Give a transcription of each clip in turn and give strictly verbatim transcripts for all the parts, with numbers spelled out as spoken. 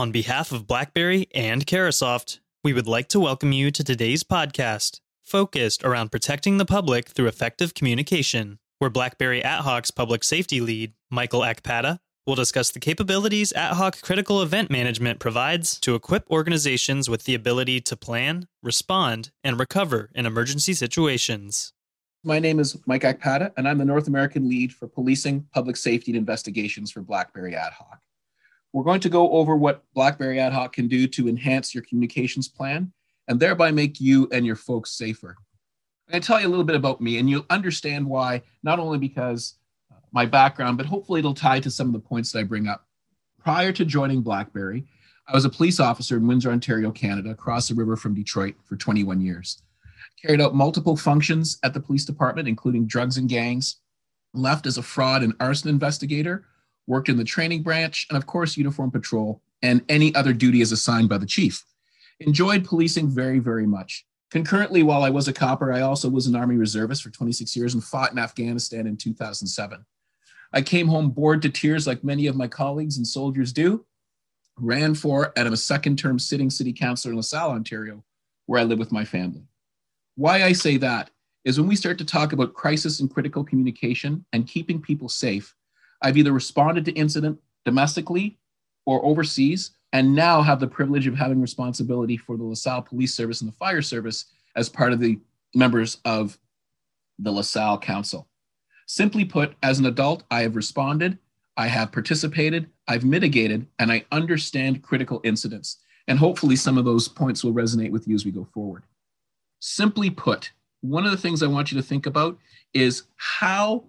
On behalf of BlackBerry and Carahsoft, we would like to welcome you to today's podcast, focused around protecting the public through effective communication, where BlackBerry AtHawk's public safety lead, Michael Akpada, will discuss the capabilities AtHawk Critical Event Management provides to equip organizations with the ability to plan, respond, and recover in emergency situations. My name is Mike Akpada, and I'm the North American lead for policing, public safety, and investigations for BlackBerry AtHawk. We're going to go over what BlackBerry AtHawk can do to enhance your communications plan and thereby make you and your folks safer. I'm going to tell you a little bit about me, and you'll understand why, not only because uh, my background, but hopefully it'll tie to some of the points that I bring up. Prior to joining BlackBerry, I was a police officer in Windsor, Ontario, Canada, across the river from Detroit for twenty-one years. Carried out multiple functions at the police department, including drugs and gangs, left as a fraud and arson investigator, worked in the training branch, and of course, uniform patrol, and any other duty as assigned by the chief. Enjoyed policing very, very much. Concurrently, while I was a copper, I also was an Army reservist for twenty-six years and fought in Afghanistan in two thousand seven. I came home bored to tears like many of my colleagues and soldiers do, ran for and I'm a second-term sitting city councillor in LaSalle, Ontario, where I live with my family. Why I say that is when we start to talk about crisis and critical communication and keeping people safe, I've either responded to incident domestically or overseas, and now have the privilege of having responsibility for the LaSalle Police Service and the Fire Service as part of the members of the LaSalle Council. Simply put, as an adult, I have responded, I have participated, I've mitigated, and I understand critical incidents. And hopefully some of those points will resonate with you as we go forward. Simply put, one of the things I want you to think about is how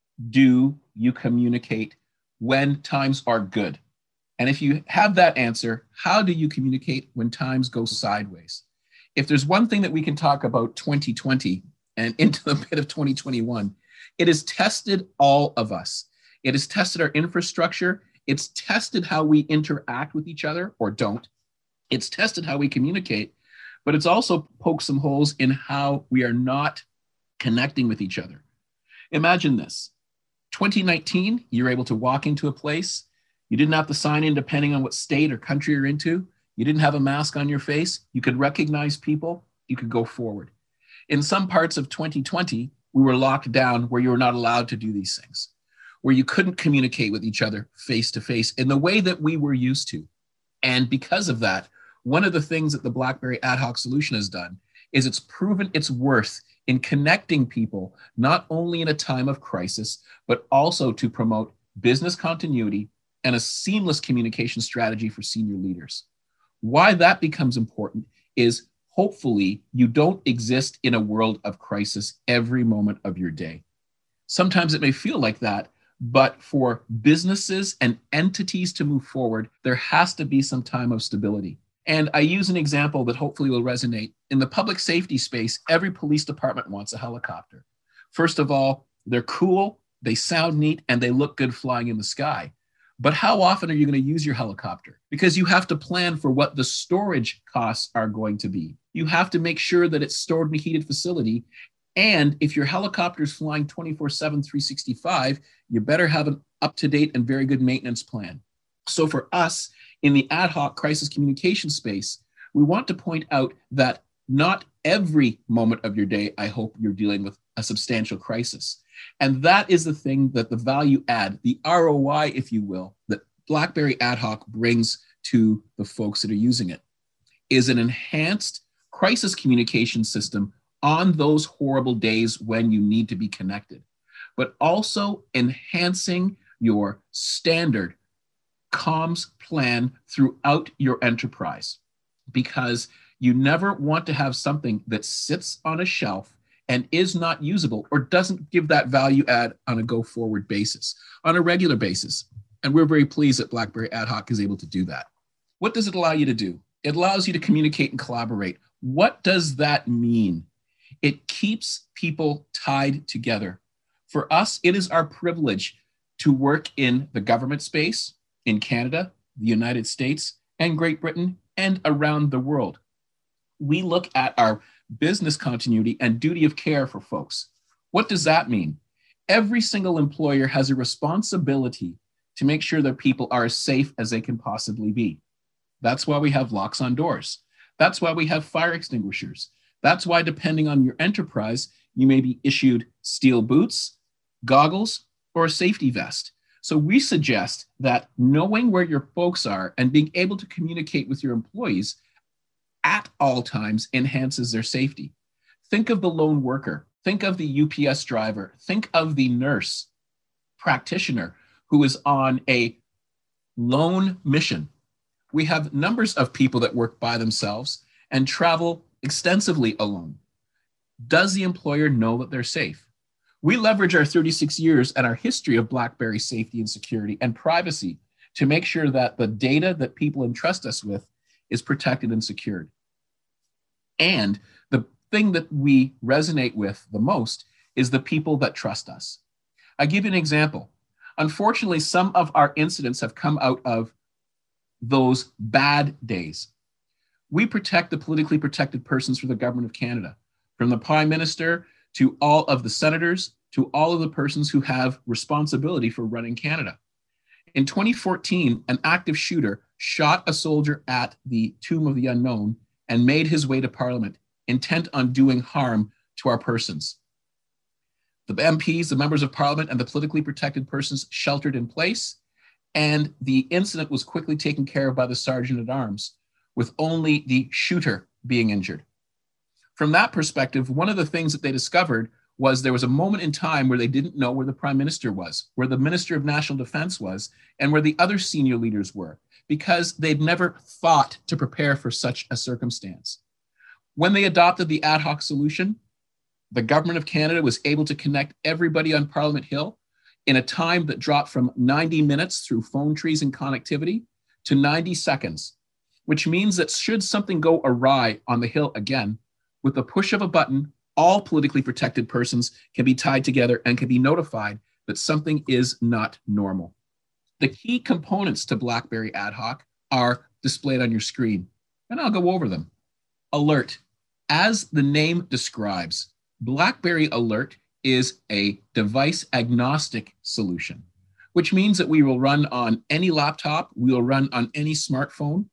do you communicate when times are good? And if you have that answer, how do you communicate when times go sideways? If there's one thing that we can talk about twenty twenty and into the bit of twenty twenty-one, it has tested all of us. It has tested our infrastructure. It's tested how we interact with each other or don't. It's tested how we communicate, but it's also poked some holes in how we are not connecting with each other. Imagine this. twenty nineteen, you're able to walk into a place. You didn't have to sign in depending on what state or country you're into. You didn't have a mask on your face. You could recognize people. You could go forward. In some parts of twenty twenty, we were locked down where you were not allowed to do these things, where you couldn't communicate with each other face to face in the way that we were used to. And because of that, one of the things that the BlackBerry AtHawk solution has done is it's proven its worth in connecting people, not only in a time of crisis, but also to promote business continuity and a seamless communication strategy for senior leaders. Why that becomes important is hopefully you don't exist in a world of crisis every moment of your day. Sometimes it may feel like that, but for businesses and entities to move forward, there has to be some time of stability. And I use an example that hopefully will resonate. In the public safety space, every police department wants a helicopter. First of all, they're cool, they sound neat, and they look good flying in the sky. But how often are you going to use your helicopter? Because you have to plan for what the storage costs are going to be. You have to make sure that it's stored in a heated facility. And if your helicopter is flying twenty-four seven, three sixty-five, you better have an up-to-date and very good maintenance plan. So for us, in the ad hoc crisis communication space, we want to point out that not every moment of your day, I hope you're dealing with a substantial crisis. And that is the thing that the value add, the R O I, if you will, that BlackBerry AtHawk brings to the folks that are using it, is an enhanced crisis communication system on those horrible days when you need to be connected, but also enhancing your standard comms plan throughout your enterprise, because you never want to have something that sits on a shelf and is not usable or doesn't give that value add on a go forward basis, on a regular basis. And we're very pleased that BlackBerry AtHawk is able to do that. What does it allow you to do? It allows you to communicate and collaborate. What does that mean? It keeps people tied together. For us, it is our privilege to work in the government space, in Canada, the United States, and Great Britain, and around the world. We look at our business continuity and duty of care for folks. What does that mean? Every single employer has a responsibility to make sure their people are as safe as they can possibly be. That's why we have locks on doors. That's why we have fire extinguishers. That's why, depending on your enterprise, you may be issued steel boots, goggles, or a safety vest. So we suggest that knowing where your folks are and being able to communicate with your employees at all times enhances their safety. Think of the lone worker. Think of the U P S driver. Think of the nurse practitioner who is on a lone mission. We have numbers of people that work by themselves and travel extensively alone. Does the employer know that they're safe? We leverage our thirty-six years and our history of BlackBerry safety and security and privacy to make sure that the data that people entrust us with is protected and secured. And the thing that we resonate with the most is the people that trust us. I'll give you an example. Unfortunately, some of our incidents have come out of those bad days. We protect the politically protected persons for the government of Canada, from the Prime Minister to all of the senators, to all of the persons who have responsibility for running Canada. In twenty fourteen, an active shooter shot a soldier at the Tomb of the Unknown and made his way to Parliament, intent on doing harm to our persons. The M Ps, the members of Parliament, and the politically protected persons sheltered in place, and the incident was quickly taken care of by the Sergeant at Arms, with only the shooter being injured. From that perspective, one of the things that they discovered was there was a moment in time where they didn't know where the Prime Minister was, where the Minister of National Defense was, and where the other senior leaders were, because they'd never thought to prepare for such a circumstance. When they adopted the ad hoc solution, the government of Canada was able to connect everybody on Parliament Hill in a time that dropped from ninety minutes through phone trees and connectivity to ninety seconds, which means that should something go awry on the Hill again, with the push of a button, all politically protected persons can be tied together and can be notified that something is not normal. The key components to BlackBerry Ad Hoc are displayed on your screen, and I'll go over them. Alert. As the name describes, BlackBerry Alert is a device agnostic solution, which means that we will run on any laptop, we will run on any smartphone.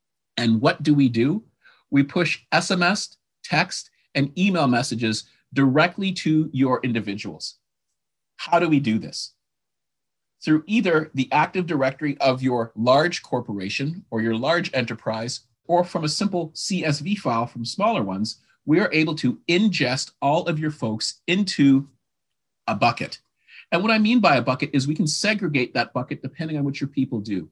And what do we do? We push S M S, text, and email messages directly to your individuals. How do we do this? Through either the Active Directory of your large corporation or your large enterprise, or from a simple C S V file from smaller ones, we are able to ingest all of your folks into a bucket. And what I mean by a bucket is we can segregate that bucket depending on what your people do.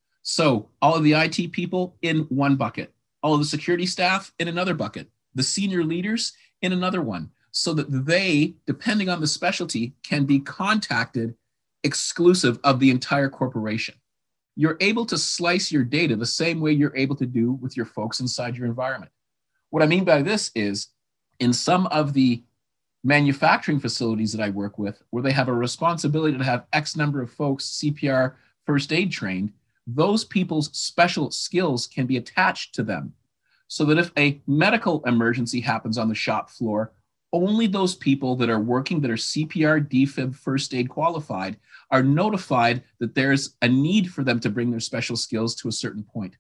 So all of the I T people in one bucket, all of the security staff in another bucket, the senior leaders in another one, so that they, depending on the specialty, can be contacted exclusive of the entire corporation. You're able to slice your data the same way you're able to do with your folks inside your environment. What I mean by this is, in some of the manufacturing facilities that I work with, where they have a responsibility to have X number of folks C P R first aid trained, those people's special skills can be attached to them, so that if a medical emergency happens on the shop floor, only those people that are working that are C P R, D F I B, first aid qualified are notified that there's a need for them to bring their special skills to a certain point.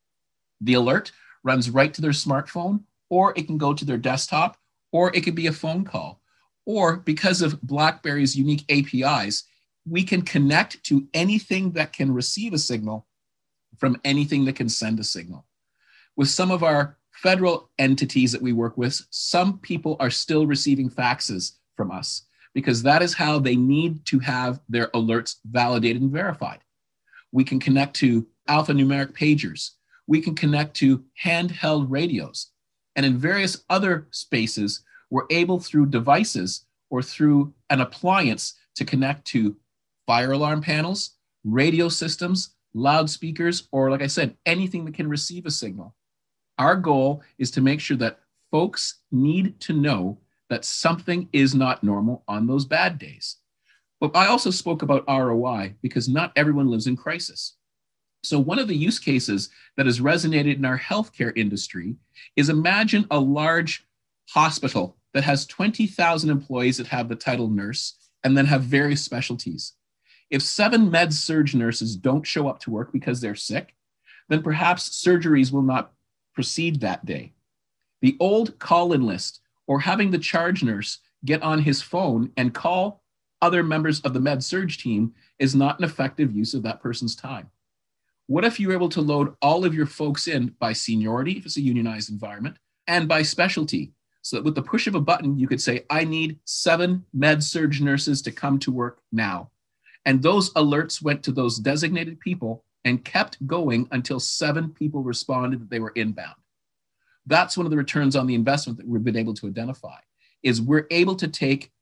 The alert runs right to their smartphone, or it can go to their desktop, or it could be a phone call. Or because of BlackBerry's unique A P Is, we can connect to anything that can receive a signal from anything that can send a signal. With some of our federal entities that we work with, some people are still receiving faxes from us because that is how they need to have their alerts validated and verified. We can connect to alphanumeric pagers. We can connect to handheld radios. And in various other spaces, we're able through devices or through an appliance to connect to fire alarm panels, radio systems, loudspeakers, or like I said, anything that can receive a signal. Our goal is to make sure that folks need to know that something is not normal on those bad days. But I also spoke about R O I because not everyone lives in crisis. So one of the use cases that has resonated in our healthcare industry is, imagine a large hospital that has twenty thousand employees that have the title nurse and then have various specialties. If seven med surg nurses don't show up to work because they're sick, then perhaps surgeries will not proceed that day. The old call-in list, or having the charge nurse get on his phone and call other members of the med surg team, is not an effective use of that person's time. What if you were able to load all of your folks in by seniority, if it's a unionized environment, and by specialty, so that with the push of a button, you could say, I need seven med surg nurses to come to work now. And those alerts went to those designated people and kept going until seven people responded that they were inbound. That's one of the returns on the investment that we've been able to identify, is we're able to take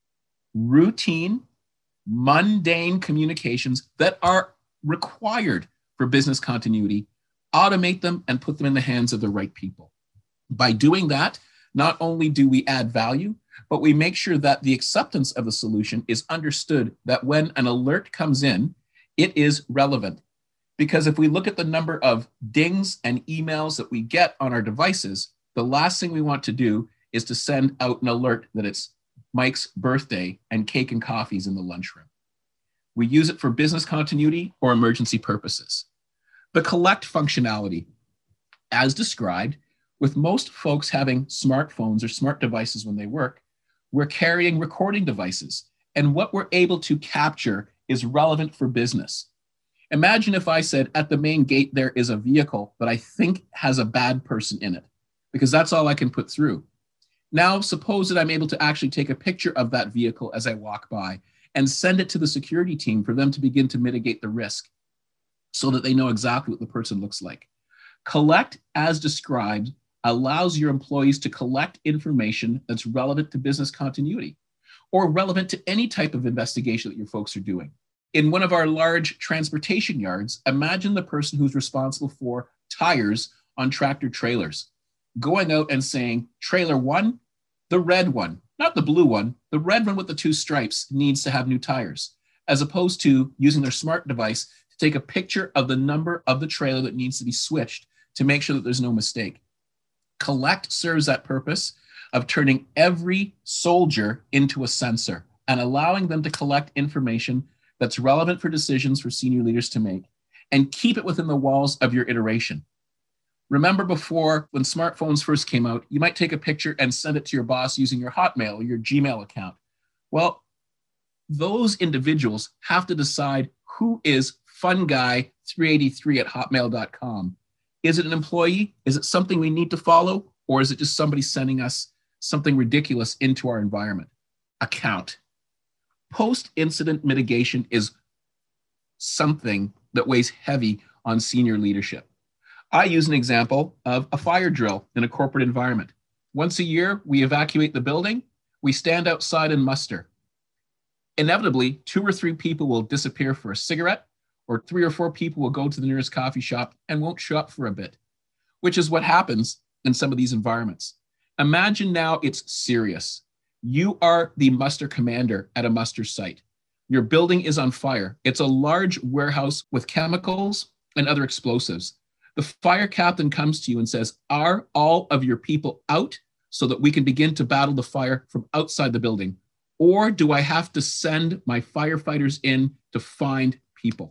routine, mundane communications that are required for business continuity, automate them, and put them in the hands of the right people. By doing that, not only do we add value, but we make sure that the acceptance of the solution is understood, that when an alert comes in, it is relevant. Because if we look at the number of dings and emails that we get on our devices, the last thing we want to do is to send out an alert that it's Mike's birthday and cake and coffees in the lunchroom. We use it for business continuity or emergency purposes. The collect functionality, as described, with most folks having smartphones or smart devices when they work, we're carrying recording devices, and what we're able to capture is relevant for business. Imagine if I said at the main gate there is a vehicle that I think has a bad person in it, because that's all I can put through. Now, suppose that I'm able to actually take a picture of that vehicle as I walk by and send it to the security team for them to begin to mitigate the risk so that they know exactly what the person looks like. Collect, as described, allows your employees to collect information that's relevant to business continuity or relevant to any type of investigation that your folks are doing. In one of our large transportation yards, imagine the person who's responsible for tires on tractor trailers going out and saying, trailer one, the red one, not the blue one, the red one with the two stripes needs to have new tires, as opposed to using their smart device to take a picture of the number of the trailer that needs to be switched to make sure that there's no mistake. Collect serves that purpose of turning every soldier into a sensor and allowing them to collect information that's relevant for decisions for senior leaders to make, and keep it within the walls of your iteration. Remember before, when smartphones first came out, you might take a picture and send it to your boss using your Hotmail or your Gmail account. Well, those individuals have to decide who is fun guy three eighty-three at hotmail dot com. Is it an employee? Is it something we need to follow? Or is it just somebody sending us something ridiculous into our environment? Account. Post-incident mitigation is something that weighs heavy on senior leadership. I use an example of a fire drill in a corporate environment. Once a year, we evacuate the building, we stand outside and muster. Inevitably, two or three people will disappear for a cigarette, or three or four people will go to the nearest coffee shop and won't show up for a bit, which is what happens in some of these environments. Imagine now it's serious. You are the muster commander at a muster site. Your building is on fire. It's a large warehouse with chemicals and other explosives. The fire captain comes to you and says, are all of your people out so that we can begin to battle the fire from outside the building? Or do I have to send my firefighters in to find people?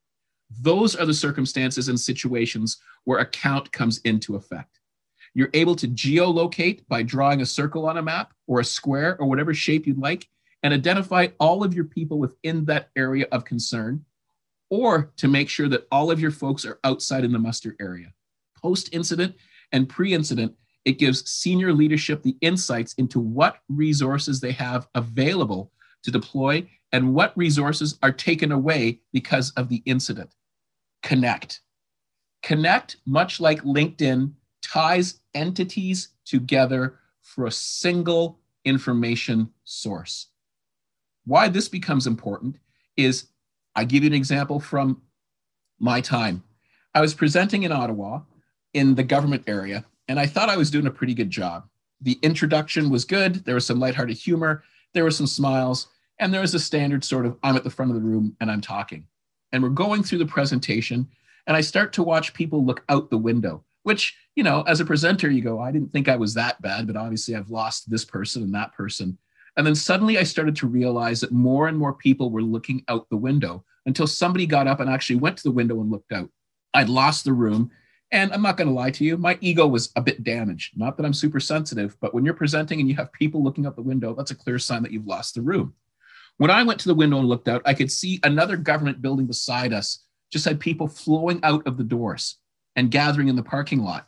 Those are the circumstances and situations where a count comes into effect. You're able to geolocate by drawing a circle on a map or a square or whatever shape you'd like and identify all of your people within that area of concern, or to make sure that all of your folks are outside in the muster area. Post-incident and pre-incident, it gives senior leadership the insights into what resources they have available to deploy and what resources are taken away because of the incident. Connect. Connect, much like LinkedIn, ties entities together for a single information source. Why this becomes important is, I give you an example from my time. I was presenting in Ottawa in the government area, and I thought I was doing a pretty good job. The introduction was good. There was some lighthearted humor. There were some smiles, and there was a standard sort of, I'm at the front of the room and I'm talking. And we're going through the presentation, and I start to watch people look out the window, which, you know, as a presenter, you go, I didn't think I was that bad, but obviously I've lost this person and that person. And then suddenly I started to realize that more and more people were looking out the window until somebody got up and actually went to the window and looked out. I'd lost the room. And I'm not going to lie to you, my ego was a bit damaged. Not that I'm super sensitive, but when you're presenting and you have people looking out the window, that's a clear sign that you've lost the room. When I went to the window and looked out, I could see another government building beside us just had people flowing out of the doors and gathering in the parking lot.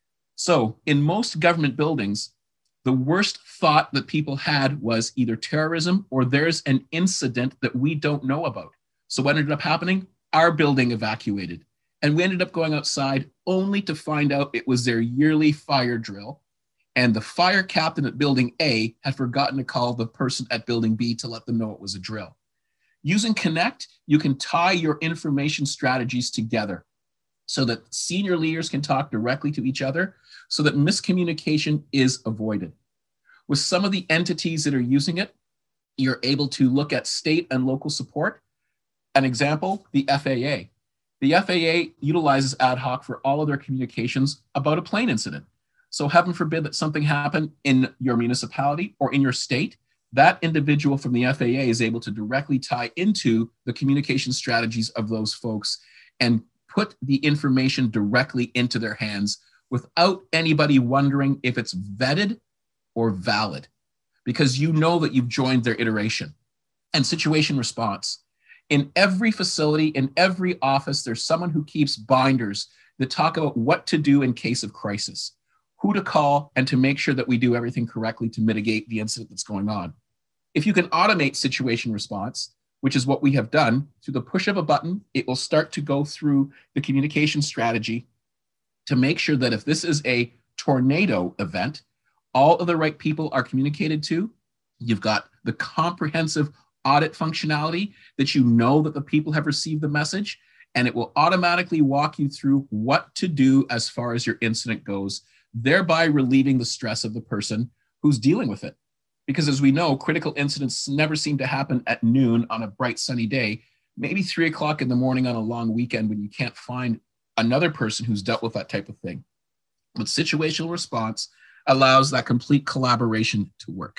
So in most government buildings, the worst thought that people had was either terrorism or there's an incident that we don't know about. So what ended up happening? Our building evacuated. And we ended up going outside only to find out it was their yearly fire drill. And the fire captain at building A had forgotten to call the person at building B to let them know it was a drill. Using Connect, you can tie your information strategies together so that senior leaders can talk directly to each other so that miscommunication is avoided. With some of the entities that are using it, you're able to look at state and local support. An example, the F A A. The F A A utilizes ad hoc for all of their communications about a plane incident. So heaven forbid that something happened in your municipality or in your state, that individual from the F A A is able to directly tie into the communication strategies of those folks and put the information directly into their hands without anybody wondering if it's vetted or valid, because you know that you've joined their iteration. And situation response. In every facility, in every office, there's someone who keeps binders that talk about what to do in case of crisis, who to call, and to make sure that we do everything correctly to mitigate the incident that's going on. If you can automate situation response, which is what we have done, through the push of a button, it will start to go through the communication strategy to make sure that if this is a tornado event, all of the right people are communicated to. You've got the comprehensive audit functionality that you know that the people have received the message, and it will automatically walk you through what to do as far as your incident goes, thereby relieving the stress of the person who's dealing with it. Because as we know, critical incidents never seem to happen at noon on a bright sunny day, maybe three o'clock in the morning on a long weekend when you can't find another person who's dealt with that type of thing. But situational response allows that complete collaboration to work.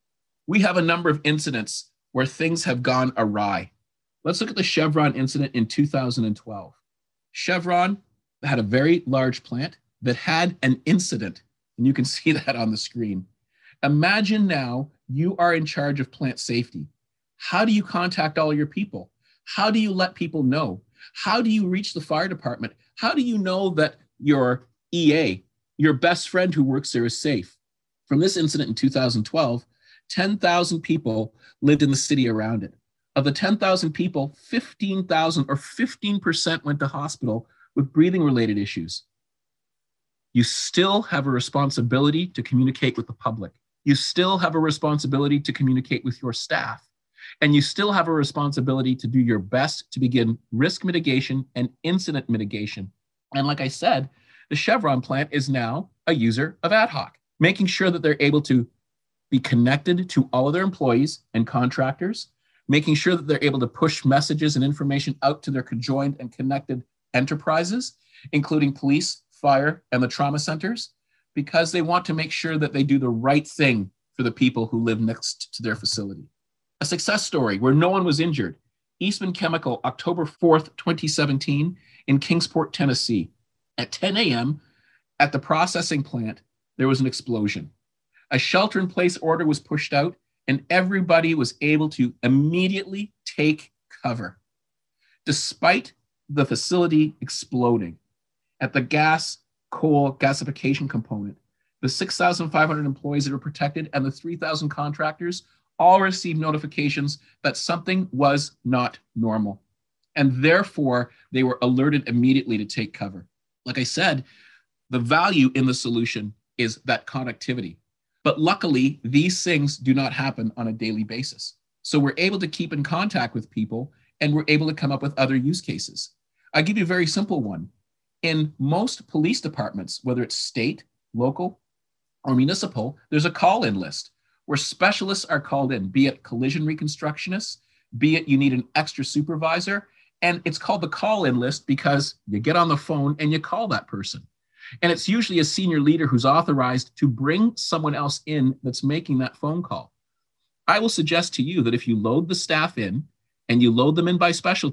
We have a number of incidents where things have gone awry. Let's look at the Chevron incident in two thousand twelve. Chevron had a very large plant that had an incident, and you can see that on the screen. Imagine now you are in charge of plant safety. How do you contact all your people? How do you let people know? How do you reach the fire department? How do you know that your E A, your best friend who works there, is safe? From this incident in two thousand twelve, ten thousand people lived in the city around it. Of the ten thousand people, fifteen thousand or fifteen percent went to hospital with breathing-related issues. You still have a responsibility to communicate with the public. You still have a responsibility to communicate with your staff. And you still have a responsibility to do your best to begin risk mitigation and incident mitigation. And like I said, the Chevron plant is now a user of ad hoc, making sure that they're able to be connected to all of their employees and contractors, making sure that they're able to push messages and information out to their conjoined and connected enterprises, including police, fire, and the trauma centers, because they want to make sure that they do the right thing for the people who live next to their facility. A success story where no one was injured. Eastman Chemical, October fourth, twenty seventeen, in Kingsport, Tennessee. At ten a.m., at the processing plant, there was an explosion. A shelter-in-place order was pushed out, and everybody was able to immediately take cover. Despite the facility exploding, at the gas, coal, gasification component, the six thousand five hundred employees that were protected and the three thousand contractors all received notifications that something was not normal. And therefore, they were alerted immediately to take cover. Like I said, the value in the solution is that connectivity. But luckily, these things do not happen on a daily basis. So we're able to keep in contact with people, and we're able to come up with other use cases. I'll give you a very simple one. In most police departments, whether it's state, local, or municipal, there's a call-in list where specialists are called in, be it collision reconstructionists, be it you need an extra supervisor, and it's called the call-in list because you get on the phone and you call that person. And it's usually a senior leader who's authorized to bring someone else in that's making that phone call. I will suggest to you that if you load the staff in and you load them in by specialty,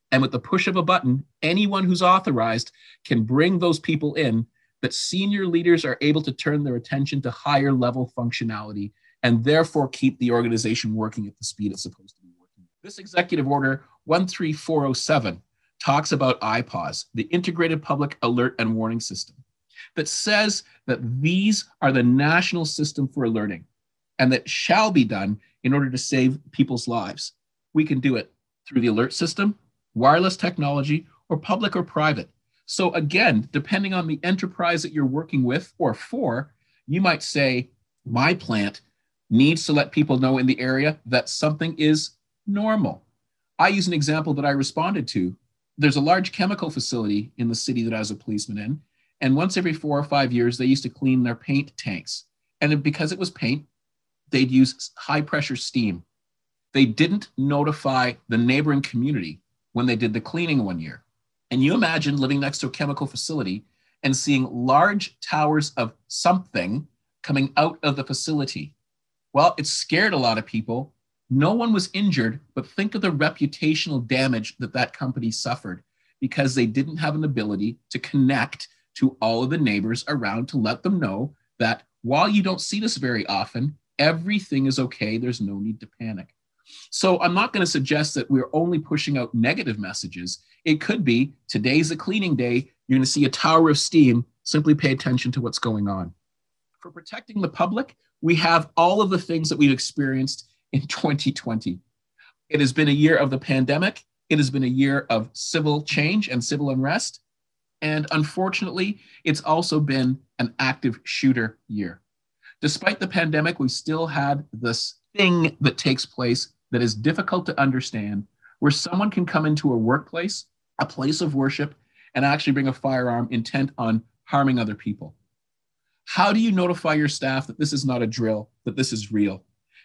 And with the push of a button, anyone who's authorized can bring those people in, that senior leaders are able to turn their attention to higher level functionality and therefore keep the organization working at the speed it's supposed to be working. This executive order one three four oh seven talks about I P A W S, the Integrated Public Alert and Warning System, that says that these are the national system for alerting and that shall be done in order to save people's lives. We can do it through the alert system, wireless technology, or public or private. So again, depending on the enterprise that you're working with or for, you might say, my plant needs to let people know in the area that something is normal. I use an example that I responded to. There's a large chemical facility in the city that I was a policeman in, and once every four or five years, they used to clean their paint tanks. And because it was paint, they'd use high pressure steam. They didn't notify the neighboring community when they did the cleaning one year. And you imagine living next to a chemical facility and seeing large towers of something coming out of the facility. Well, it scared a lot of people. No one was injured, but think of the reputational damage that that company suffered because they didn't have an ability to connect to all of the neighbors around to let them know that while you don't see this very often, everything is okay. There's no need to panic. So I'm not going to suggest that we're only pushing out negative messages. It could be today's a cleaning day. You're going to see a tower of steam. Simply pay attention to what's going on. For protecting the public, we have all of the things that we've experienced in twenty twenty. It has been a year of the pandemic. It has been a year of civil change and civil unrest. And unfortunately, it's also been an active shooter year. Despite the pandemic, we still had this thing that takes place that is difficult to understand, where someone can come into a workplace, a place of worship, and actually bring a firearm intent on harming other people. How do you notify your staff that this is not a drill, that this is real?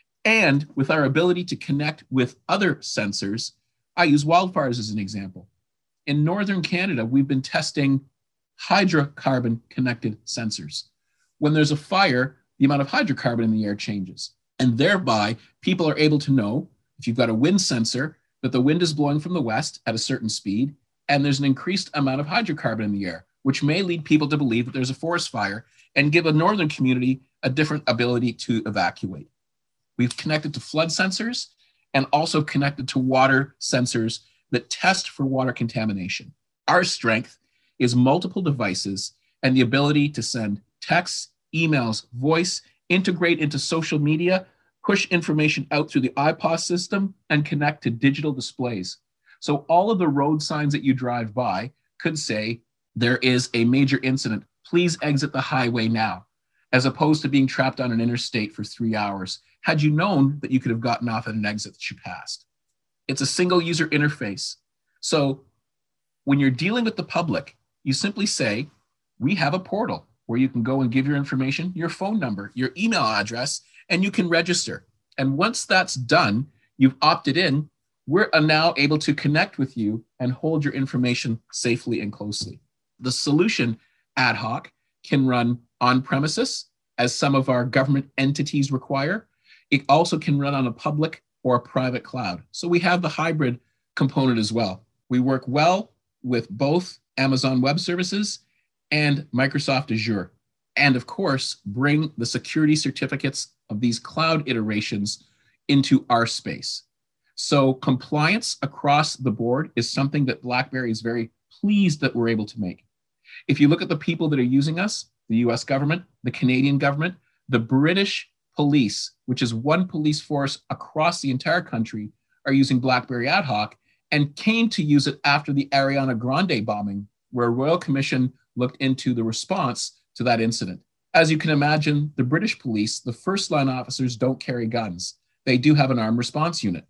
And with our ability to connect with other sensors, I use wildfires as an example. In Northern Canada, we've been testing hydrocarbon connected sensors. When there's a fire, the amount of hydrocarbon in the air changes. And thereby, people are able to know, if you've got a wind sensor, that the wind is blowing from the west at a certain speed, and there's an increased amount of hydrocarbon in the air, which may lead people to believe that there's a forest fire and give a northern community a different ability to evacuate. We've connected to flood sensors and also connected to water sensors that test for water contamination. Our strength is multiple devices and the ability to send texts, emails, voice, integrate into social media, push information out through the I P A W S system, and connect to digital displays. So all of the road signs that you drive by could say, there is a major incident, please exit the highway now, as opposed to being trapped on an interstate for three hours, had you known that you could have gotten off at an exit that you passed. It's a single user interface. So when you're dealing with the public, you simply say, we have a portal where you can go and give your information, your phone number, your email address, and you can register. And once that's done, you've opted in, we're now able to connect with you and hold your information safely and closely. The solution ad hoc can run on premises, as some of our government entities require. It also can run on a public or a private cloud. So we have the hybrid component as well. We work well with both Amazon Web Services and Microsoft Azure. And of course, bring the security certificates of these cloud iterations into our space. So compliance across the board is something that BlackBerry is very pleased that we're able to make. If you look at the people that are using us, the U S government, the Canadian government, the British police, which is one police force across the entire country, are using BlackBerry Ad Hoc and came to use it after the Ariana Grande bombing, where a Royal Commission looked into the response to that incident. As you can imagine, the British police, the first line officers don't carry guns. They do have an armed response unit.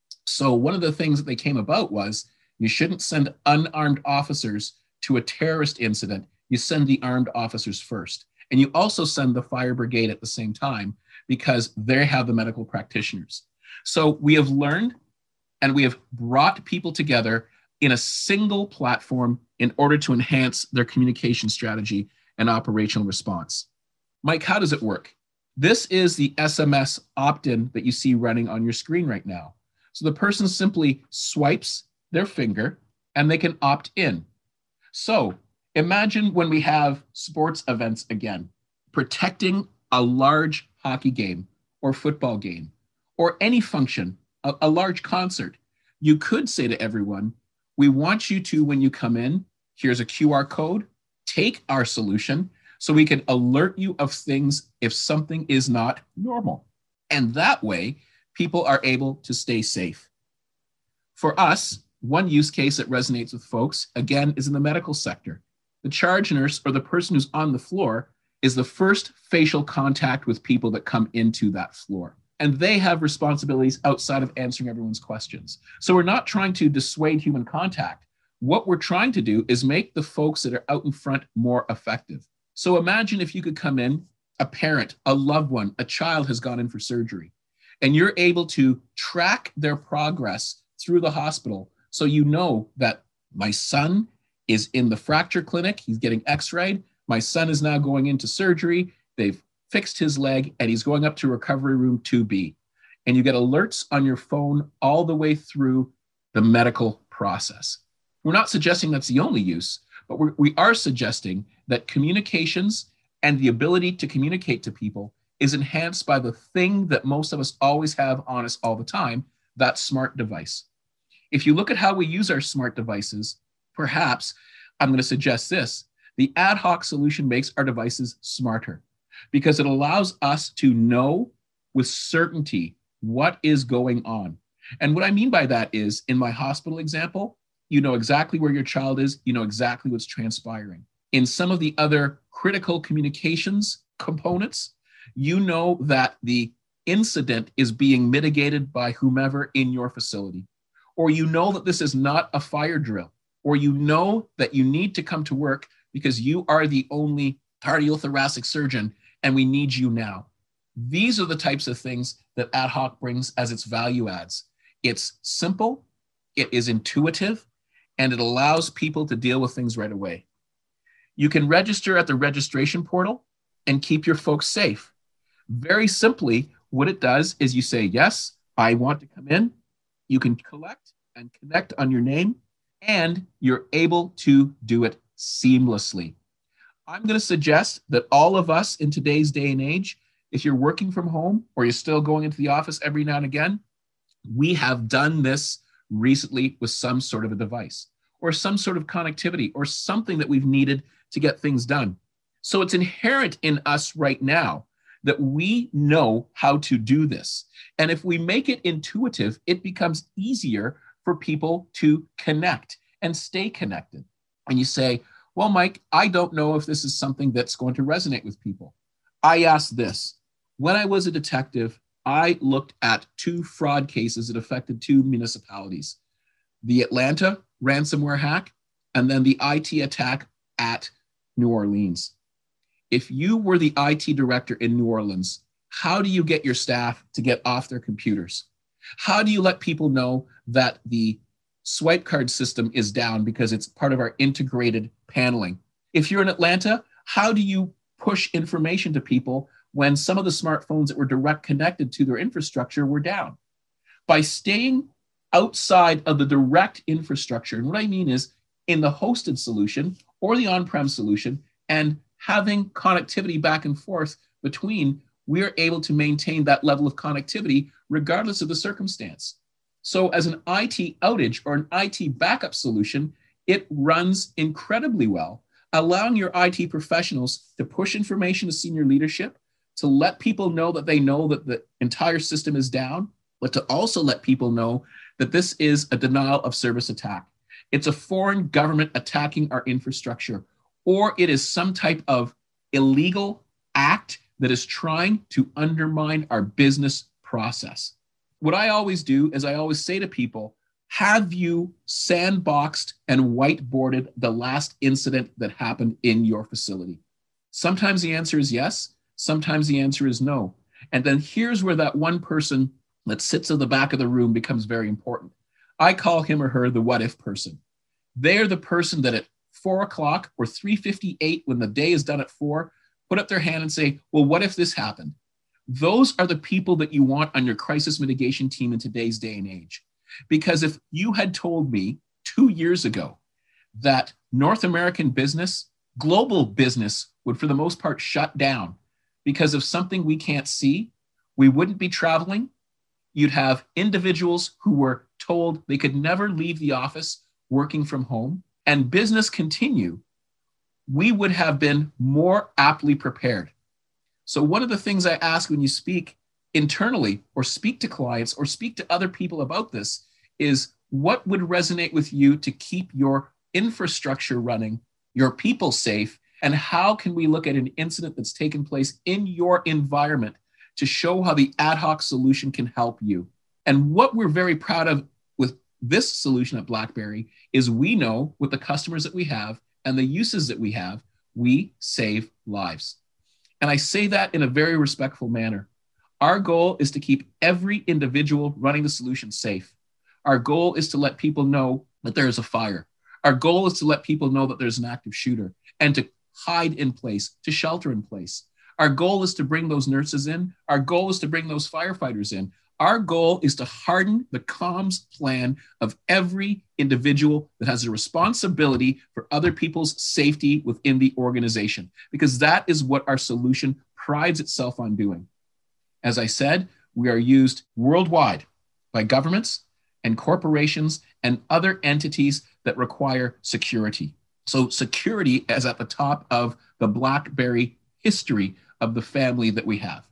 So one of the things that they came about was you shouldn't send unarmed officers to a terrorist incident. You send the armed officers first. And you also send the fire brigade at the same time because they have the medical practitioners. So we have learned and we have brought people together in a single platform in order to enhance their communication strategy and operational response. Mike, how does it work? This is the S M S opt-in that you see running on your screen right now. So the person simply swipes their finger and they can opt in. So imagine when we have sports events again, protecting a large hockey game or football game or any function, a, a large concert. You could say to everyone, we want you to, when you come in, here's a Q R code, take our solution so we can alert you of things if something is not normal. And that way, people are able to stay safe. For us, one use case that resonates with folks, again, is in the medical sector. The charge nurse or the person who's on the floor is the first facial contact with people that come into that floor. And they have responsibilities outside of answering everyone's questions. So we're not trying to dissuade human contact. What we're trying to do is make the folks that are out in front more effective. So imagine if you could come in, a parent, a loved one, a child has gone in for surgery, and you're able to track their progress through the hospital. So you know that my son is in the fracture clinic, he's getting x-rayed, my son is now going into surgery, they've fixed his leg, and he's going up to recovery room two B. And you get alerts on your phone all the way through the medical process. We're not suggesting that's the only use, but we're, we are suggesting that communications and the ability to communicate to people is enhanced by the thing that most of us always have on us all the time, that smart device. If you look at how we use our smart devices, perhaps I'm going to suggest this, the ad hoc solution makes our devices smarter because it allows us to know with certainty what is going on. And what I mean by that is, in my hospital example, you know exactly where your child is, you know exactly what's transpiring. In some of the other critical communications components, you know that the incident is being mitigated by whomever in your facility, or you know that this is not a fire drill, or you know that you need to come to work because you are the only cardiothoracic surgeon and we need you now. These are the types of things that ad hoc brings as its value adds. It's simple, it is intuitive, and it allows people to deal with things right away. You can register at the registration portal and keep your folks safe. Very simply, what it does is you say, yes, I want to come in. You can collect and connect on your name, and you're able to do it seamlessly. I'm going to suggest that all of us in today's day and age, if you're working from home or you're still going into the office every now and again, we have done this recently with some sort of a device or some sort of connectivity or something that we've needed to get things done. So it's inherent in us right now that we know how to do this. And if we make it intuitive, it becomes easier for people to connect and stay connected. And you say, well, Mike, I don't know if this is something that's going to resonate with people. I asked this. When I was a detective, I looked at two fraud cases that affected two municipalities, the Atlanta ransomware hack and then the I T attack at New Orleans. If you were the I T director in New Orleans, how do you get your staff to get off their computers? How do you let people know that the swipe card system is down because it's part of our integrated paneling? If you're in Atlanta, how do you push information to people when some of the smartphones that were direct connected to their infrastructure were down? By staying outside of the direct infrastructure, and what I mean is in the hosted solution or the on-prem solution, and having connectivity back and forth between, we're able to maintain that level of connectivity regardless of the circumstance. So as an I T outage or an I T backup solution, it runs incredibly well, allowing your I T professionals to push information to senior leadership, to let people know that they know that the entire system is down, but to also let people know that this is a denial of service attack. It's a foreign government attacking our infrastructure, or it is some type of illegal act that is trying to undermine our business process. What I always do is I always say to people, have you sandboxed and whiteboarded the last incident that happened in your facility? Sometimes the answer is yes. Sometimes the answer is no. And then here's where that one person that sits in the back of the room becomes very important. I call him or her the what if person. They're the person that at four o'clock or three fifty-eight, when the day is done at four, put up their hand and say, well, what if this happened? Those are the people that you want on your crisis mitigation team in today's day and age. Because if you had told me two years ago that North American business, global business would for the most part shut down because of something we can't see, we wouldn't be traveling. You'd have individuals who were told they could never leave the office working from home, and business continue, we would have been more aptly prepared. So one of the things I ask when you speak internally or speak to clients or speak to other people about this is, what would resonate with you to keep your infrastructure running, your people safe, and how can we look at an incident that's taken place in your environment to show how the ad hoc solution can help you? And what we're very proud of with this solution at BlackBerry is we know with the customers that we have and the uses that we have, we save lives. And I say that in a very respectful manner. Our goal is to keep every individual running the solution safe. Our goal is to let people know that there is a fire. Our goal is to let people know that there's an active shooter and to hide in place, to shelter in place. Our goal is to bring those nurses in. Our goal is to bring those firefighters in. Our goal is to harden the comms plan of every individual that has a responsibility for other people's safety within the organization, because that is what our solution prides itself on doing. As I said, we are used worldwide by governments and corporations and other entities that require security. So security is at the top of the BlackBerry history of the family that we have.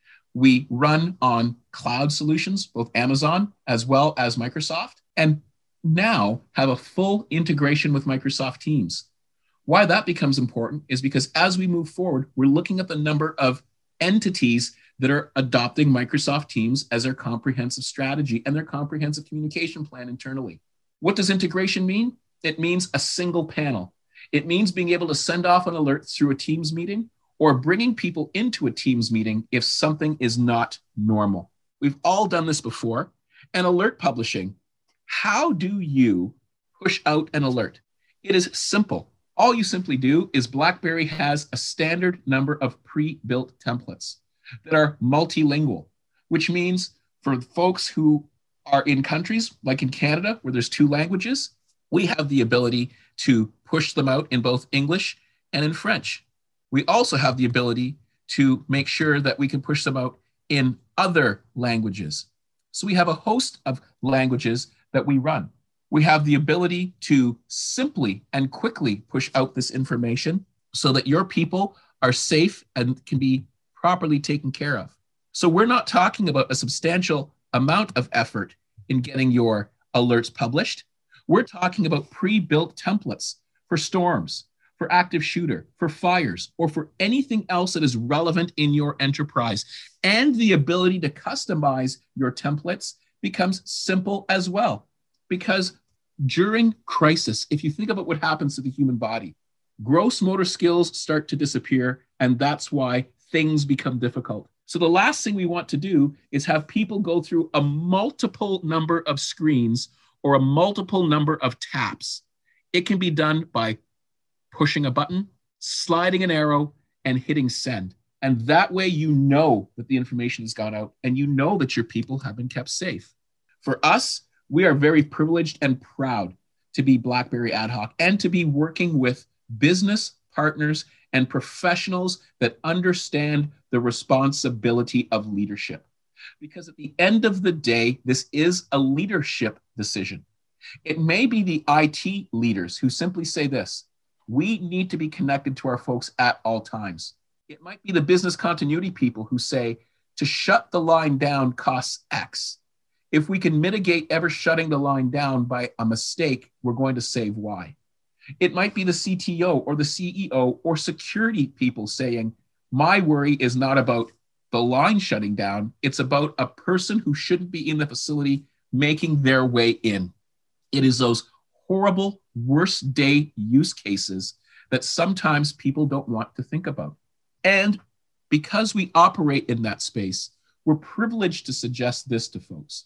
We run on cloud solutions, both Amazon as well as Microsoft, and now have a full integration with Microsoft Teams. Why that becomes important is because as we move forward, we're looking at the number of entities that are adopting Microsoft Teams as their comprehensive strategy and their comprehensive communication plan internally. What does integration mean? It means a single panel. It means being able to send off an alert through a Teams meeting or bringing people into a Teams meeting if something is not normal. We've all done this before. And alert publishing, how do you push out an alert? It is simple. All you simply do is BlackBerry has a standard number of pre-built templates that are multilingual, which means for folks who are in countries like in Canada, where there's two languages, we have the ability to push them out in both English and in French. We also have the ability to make sure that we can push them out in other languages. So we have a host of languages that we run. We have the ability to simply and quickly push out this information so that your people are safe and can be properly taken care of. So we're not talking about a substantial amount of effort in getting your alerts published. We're talking about pre-built templates for storms, for active shooter, for fires, or for anything else that is relevant in your enterprise. And the ability to customize your templates becomes simple as well. Because during crisis, if you think about what happens to the human body, gross motor skills start to disappear, and that's why things become difficult. So the last thing we want to do is have people go through a multiple number of screens or a multiple number of taps. It can be done by pushing a button, sliding an arrow, and hitting send. And that way you know that the information has gone out and you know that your people have been kept safe. For us, we are very privileged and proud to be BlackBerry Ad Hoc and to be working with business partners and professionals that understand the responsibility of leadership. Because at the end of the day, this is a leadership decision. It may be the I T leaders who simply say this: we need to be connected to our folks at all times. It might be the business continuity people who say, to shut the line down costs X. If we can mitigate ever shutting the line down by a mistake, we're going to save Y. It might be the C T O or the C E O or security people saying, my worry is not about the line shutting down. It's about a person who shouldn't be in the facility making their way in. It is those horrible worst day use cases that sometimes people don't want to think about. And because we operate in that space, we're privileged to suggest this to folks.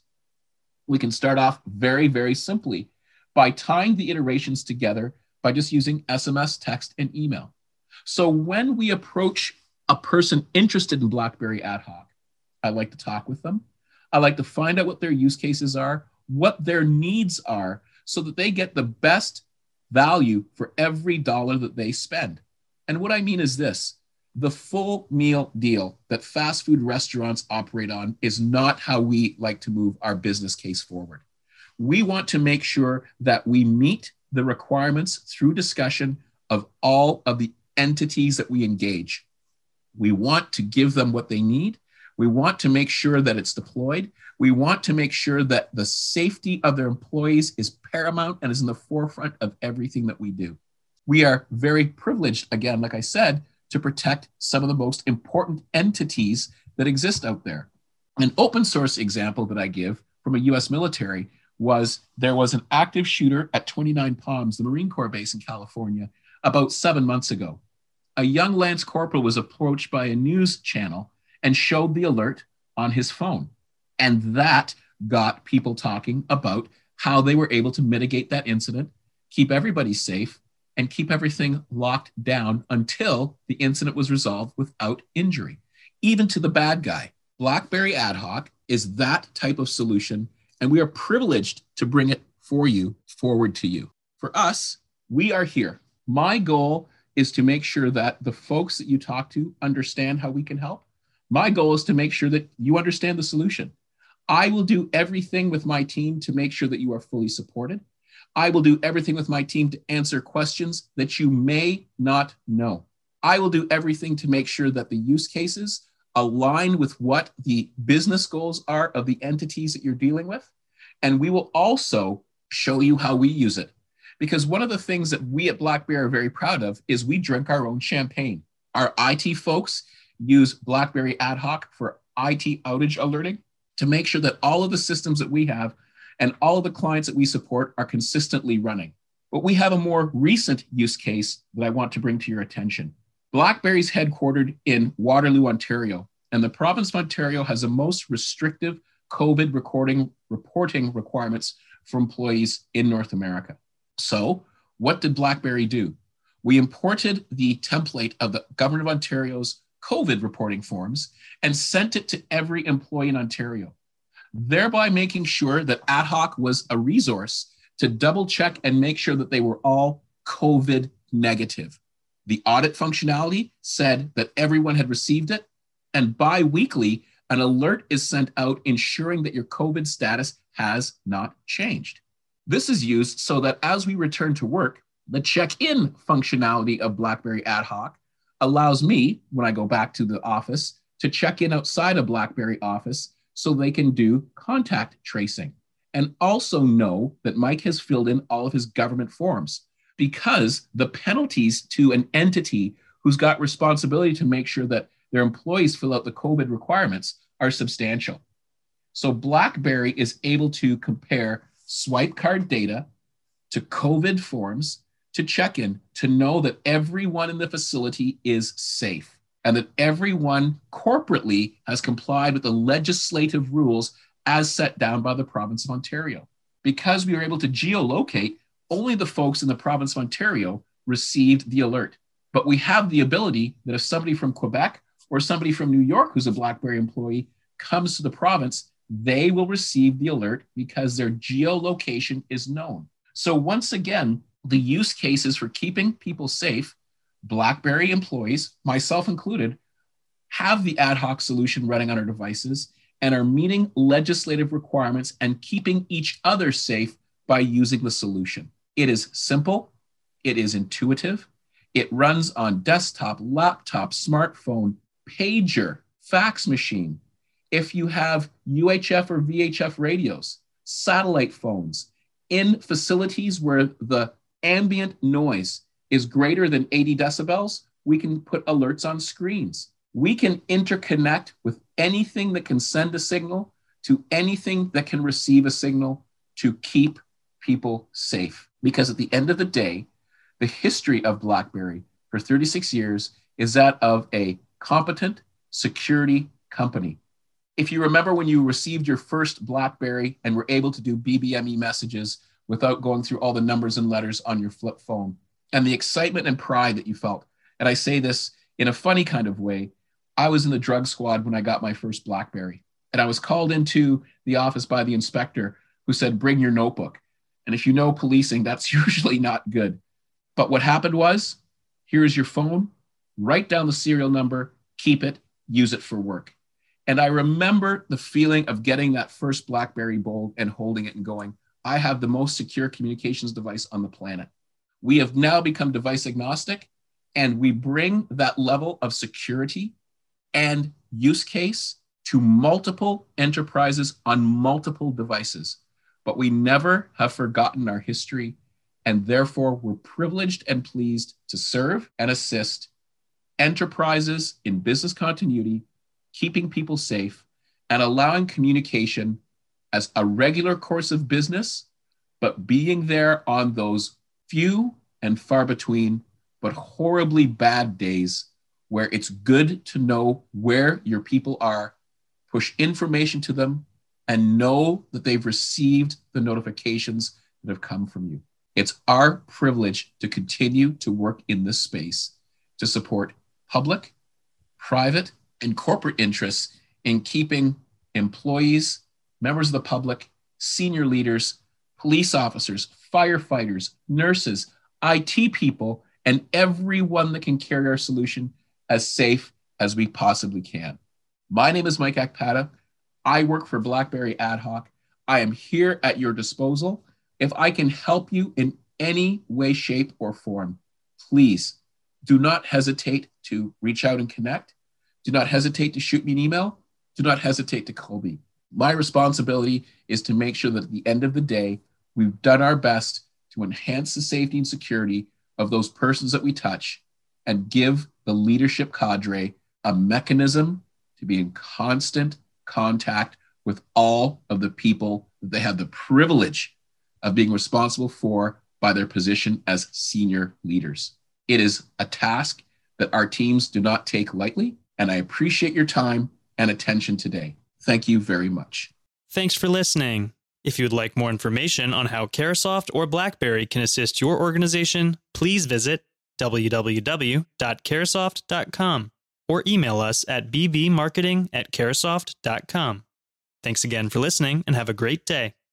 We can start off very, very simply by tying the iterations together by just using S M S, text, and email. So when we approach a person interested in BlackBerry Ad Hoc, I like to talk with them. I like to find out what their use cases are, what their needs are so that they get the best value for every dollar that they spend. And what I mean is this: the full meal deal that fast food restaurants operate on is not how we like to move our business case forward. We want to make sure that we meet the requirements through discussion of all of the entities that we engage. We want to give them what they need. We want to make sure that it's deployed. We want to make sure that the safety of their employees is paramount and is in the forefront of everything that we do. We are very privileged, again, like I said, to protect some of the most important entities that exist out there. An open source example that I give from a U S military was there was an active shooter at twenty-nine Palms, the Marine Corps base in California, about seven months ago. A young Lance Corporal was approached by a news channel and showed the alert on his phone. And that got people talking about how they were able to mitigate that incident, keep everybody safe, and keep everything locked down until the incident was resolved without injury, even to the bad guy. BlackBerry Ad Hoc is that type of solution, and we are privileged to bring it for you, forward to you. For us, we are here. My goal is to make sure that the folks that you talk to understand how we can help. My goal is to make sure that you understand the solution. I will do everything with my team to make sure that you are fully supported. I will do everything with my team to answer questions that you may not know. I will do everything to make sure that the use cases align with what the business goals are of the entities that you're dealing with. And we will also show you how we use it. Because one of the things that we at BlackBerry are very proud of is we drink our own champagne. Our I T folks use BlackBerry Ad Hoc for I T outage alerting to make sure that all of the systems that we have and all of the clients that we support are consistently running. But we have a more recent use case that I want to bring to your attention. BlackBerry's headquartered in Waterloo, Ontario, and the province of Ontario has the most restrictive COVID recording, reporting requirements for employees in North America. So what did BlackBerry do? We imported the template of the Government of Ontario's COVID reporting forms and sent it to every employee in Ontario, thereby making sure that Ad Hoc was a resource to double check and make sure that they were all COVID negative. The audit functionality said that everyone had received it, and bi-weekly, an alert is sent out ensuring that your COVID status has not changed. This is used so that as we return to work, the check-in functionality of BlackBerry Ad Hoc allows me, when I go back to the office, to check in outside a BlackBerry office so they can do contact tracing and also know that Mike has filled in all of his government forms, because the penalties to an entity who's got responsibility to make sure that their employees fill out the COVID requirements are substantial. So BlackBerry is able to compare swipe card data to COVID forms to check in, to know that everyone in the facility is safe and that everyone corporately has complied with the legislative rules as set down by the province of Ontario. Because we were able to geolocate, only the folks in the province of Ontario received the alert. But we have the ability that if somebody from Quebec or somebody from New York who's a BlackBerry employee comes to the province, they will receive the alert because their geolocation is known. So once again, the use cases for keeping people safe, BlackBerry employees, myself included, have the Ad Hoc solution running on our devices and are meeting legislative requirements and keeping each other safe by using the solution. It is simple, it is intuitive, it runs on desktop, laptop, smartphone, pager, fax machine. If you have U H F or V H F radios, satellite phones, in facilities where the ambient noise is greater than eighty decibels, we can put alerts on screens. We can interconnect with anything that can send a signal to anything that can receive a signal to keep people safe. Because at the end of the day, the history of BlackBerry for thirty-six years is that of a competent security company. If you remember when you received your first BlackBerry and were able to do B B M E messages without going through all the numbers and letters on your flip phone, and the excitement and pride that you felt. And I say this in a funny kind of way. I was in the drug squad when I got my first BlackBerry, and I was called into the office by the inspector who said, bring your notebook. And if you know policing, that's usually not good. But what happened was, here's your phone, write down the serial number, keep it, use it for work. And I remember the feeling of getting that first BlackBerry Bold and holding it and going, I have the most secure communications device on the planet. We have now become device agnostic, and we bring that level of security and use case to multiple enterprises on multiple devices. But we never have forgotten our history, and therefore we're privileged and pleased to serve and assist enterprises in business continuity, keeping people safe, and allowing communication as a regular course of business, but being there on those few and far between, but horribly bad days where it's good to know where your people are, push information to them, and know that they've received the notifications that have come from you. It's our privilege to continue to work in this space to support public, private, and corporate interests in keeping employees, members of the public, senior leaders, police officers, firefighters, nurses, I T people, and everyone that can carry our solution as safe as we possibly can. My name is Mike Akpata. I work for BlackBerry Ad Hoc. I am here at your disposal. If I can help you in any way, shape, or form, please do not hesitate to reach out and connect. Do not hesitate to shoot me an email. Do not hesitate to call me. My responsibility is to make sure that at the end of the day, we've done our best to enhance the safety and security of those persons that we touch and give the leadership cadre a mechanism to be in constant contact with all of the people that they have the privilege of being responsible for by their position as senior leaders. It is a task that our teams do not take lightly, and I appreciate your time and attention today. Thank you very much. Thanks for listening. If you would like more information on how Carahsoft or BlackBerry can assist your organization, please visit w w w dot carahsoft dot com or email us at b b marketing at carahsoft dot com. Thanks again for listening and have a great day.